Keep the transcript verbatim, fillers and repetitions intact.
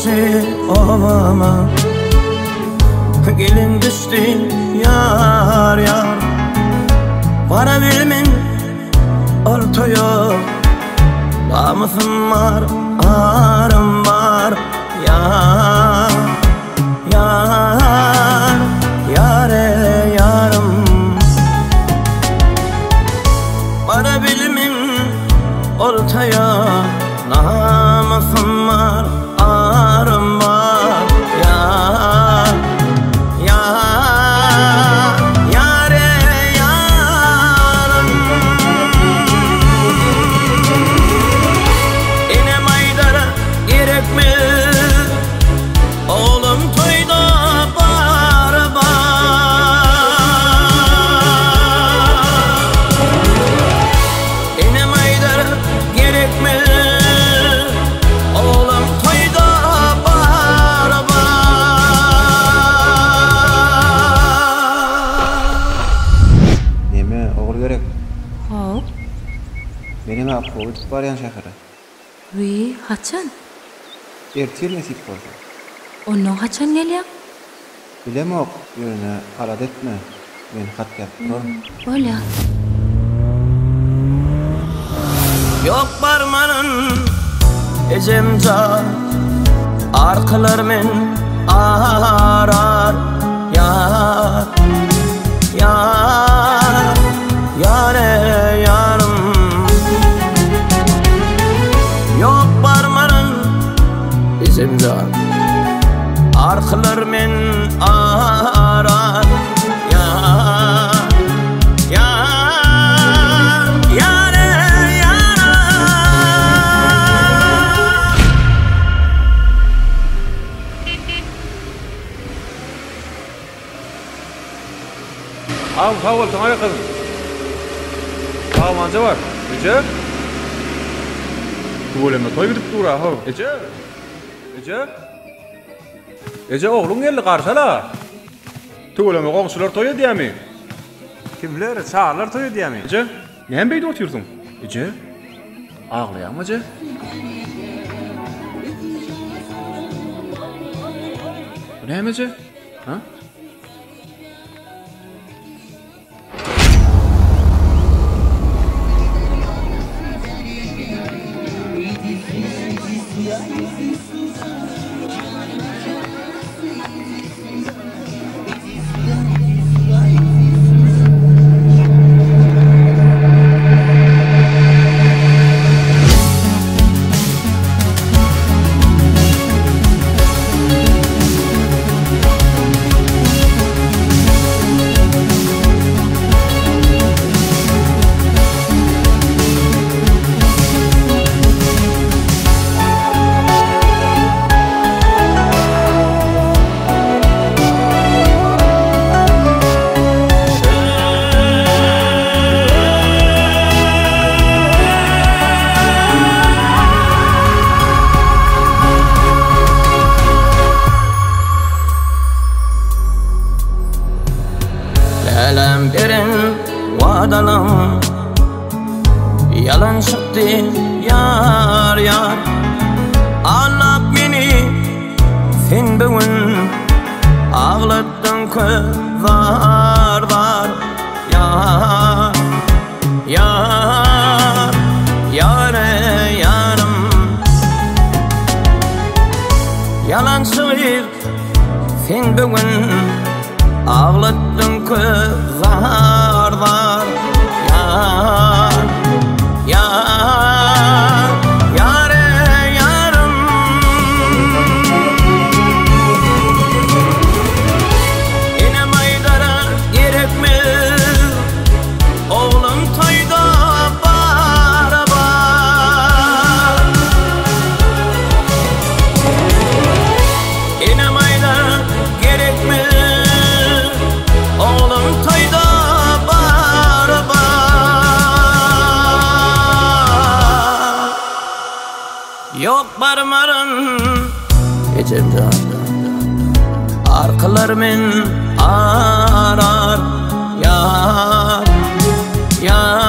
Ağrısı ovama gelin düştü yar yar. Para bilmin ortaya namusum var, ağrım var yar yar yare yarım. Para bilmin ortaya namusum var, ağrım var yar yar yare yarım. İnem aydara gerek mi? Oğlum toyda bar bar. İnem aydara gerek mi? Oğlum toyda bar bar. Neme oğul gerek? Hop. Benim aklı uçup baryan şahara. Wi, haçan? Ertir nasip oldu. Ondan haçan gelýär? Bilemok, yöne alat etme. Men hat yapıyorum. Bolýar. Yok barmanın ecemca arkalarımın arar yar yar yare yarım. Yok barmanın ecemca arkalarımın arar yar yar yare yarım. Ağam sağ ol, sana yakın. Ağam anca var. Ece? Tuğuleme toy gidip dura ha. Ece? Ece? Ece oğlum geldi karşıla. Tuğuleme komşular toy ediyor mi? Kimler? Çağırlar toy ediyor mi? Ece? Neden beyde otuyorsun? Ece? Ağlayan mı Ece? Bu ne Ece? Ha? Elem derin vadalam yalan çıktı yar yar. Ağlap beni sen bugün ağlattın kızlar var yar yar yare yarım. Yalan söyleyip sen bugün ağlattın kızlar var yar yar yare yarım. İnem aydara gerek mi? Oğlum toyda bar bar. İnem aydara gerek mi? Oğlum toyda bar bar. Yok barmarın ecemde arkalarımın arar yar yar